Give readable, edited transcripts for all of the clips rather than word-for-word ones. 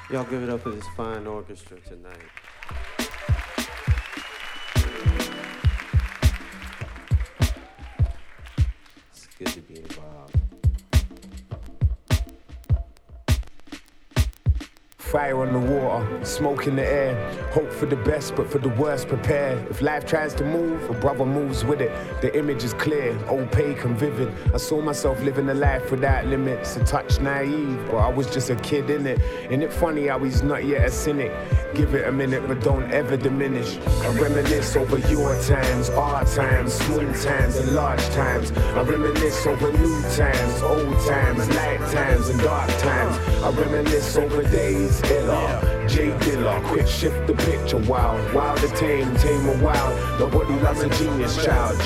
Y'all give it up for this fine orchestra tonight. It's good to be involved. Fire on the water, smoke in the air. Hope for the best, but for the worst prepared. If life tries to move, a brother moves with it. The image is clear, opaque and vivid. I saw myself living a life without limits. A touch naive, but I was just a kid in it. Ain't it funny how he's not yet a cynic? Give it a minute, but don't ever diminish. I reminisce over your times, our times, small times and large times. I reminisce over new times, old times, light times and dark times. I reminisce over days, illa, J Dilla, quick shift the picture, wild, wild to tame a wild. Nobody loves a genius, child.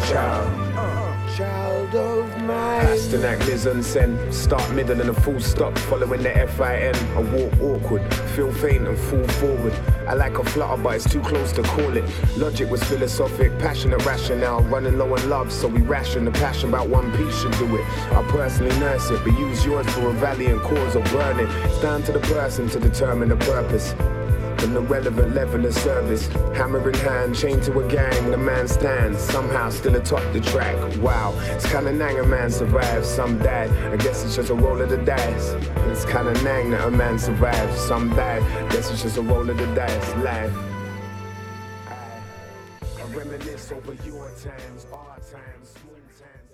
Child of mine. Pasternak, Liz and Sen. Start, middle and a full stop. Following the F-I-N. I walk awkward. Feel faint and fall forward. I like a flutter but it's too close to call it. Logic was philosophic, passionate rationale. Running low on love so we ration. The passion about one piece should do it. I personally nurse it, but use yours for a valiant cause or burn it. It's down to the person to determine the purpose. From the relevant level of service, hammer in hand, chained to a gang, the man stands, somehow still atop the track. Wow, it's kinda nang a man survives, some died. I guess it's just a roll of the dice. It's kinda nang that a man survives, some died. Guess it's just a roll of the dice. Life. I reminisce over your times, our times, small times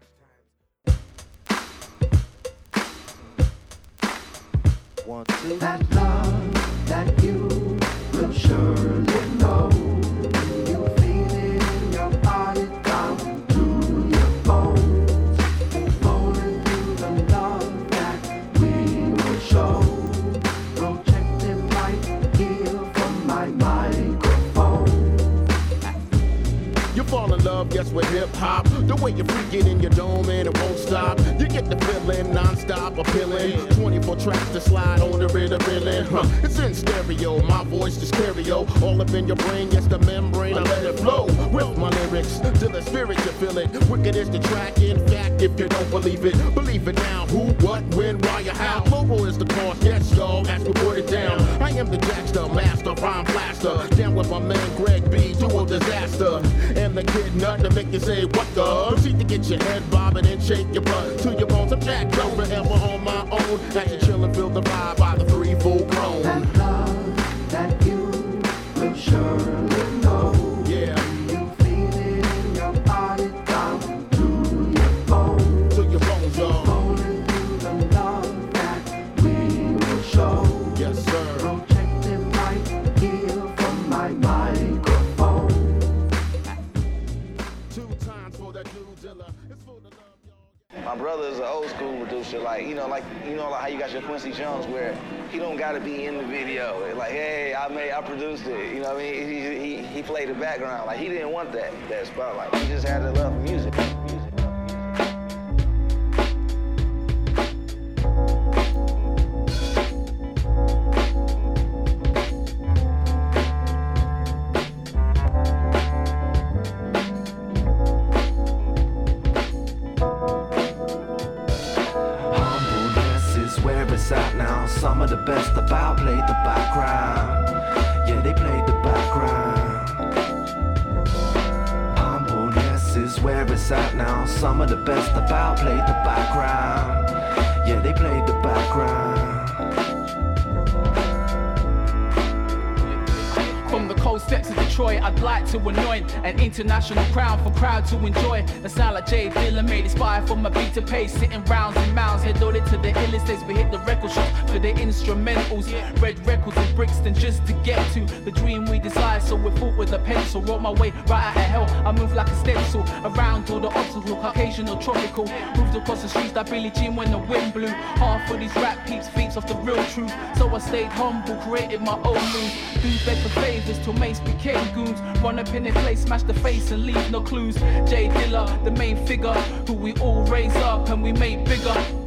and large times. 1, 2. That love that you will surely know. You feel it in your body down through your bones. Falling through the love that we will show. Projected right here from my microphone. You fall in love, guess with hip-hop. The way you freak it in your dome and it won't stop. You get the feeling non-stop appealing. 24 tracks to slide on the rhythm. It's in stereo, my voice is stereo. All up in your brain, yes, the membrane, I let it flow. With my lyrics, to the spirit you feel it. Wicked is the track, in fact, if you don't believe it now. Who, what, when, why, or how. Global is the cause, yes, y'all, as we put it down. I am the Jackster, master, rhyme blaster. Down with my man Greg B, dual disaster. And the kid nut to make you say, what the? Proceed to get your head bobbing and shake your butt to your bones. I'm Jack Joe, forever on my own. As you chill and feel the vibe by the 3 full grown. That love that you will surely know. Yeah. You feel it in your body down through your bones. To your bones, y'all. Falling through the love that we will show. Yes, sir. Projected right here from my microphone. 2 times for that new dealer. It's for the love, y'all. My brother is an old school producer, like how you got your Quincy Jones, where he don't gotta be in the video. Like, hey, I produced it. You know what I mean? He played the background. Like, he didn't want that spotlight. He just had a love for music. Some of the best about played the background. Yeah, they played the background. Humbleness is where it's at now. Some of the best about played the background. Yeah, they played the background. From the cold steps of Detroit, I'd like to anoint an international crown for crowd to enjoy. A sound like J Dilla made inspired from my beat to pace, sitting rounds and mounds, head loaded to the illest days. We hit the record shop for the instrumentals, red records in Brixton just to get to the dream we desire. So we fought with a pencil, wrote my way right out of hell. I move like a stencil around all the obstacles, Caucasian or tropical. Moved across the streets like Billie Jean when the wind blew. Half of these rap peeps feeds off the real truth. So I stayed humble, created my own moves. Dudes beg for favors till mates became goons. Run up in their place, smash the face and leave no clues. J Dilla, the main figure, who we all raise up and we made bigger.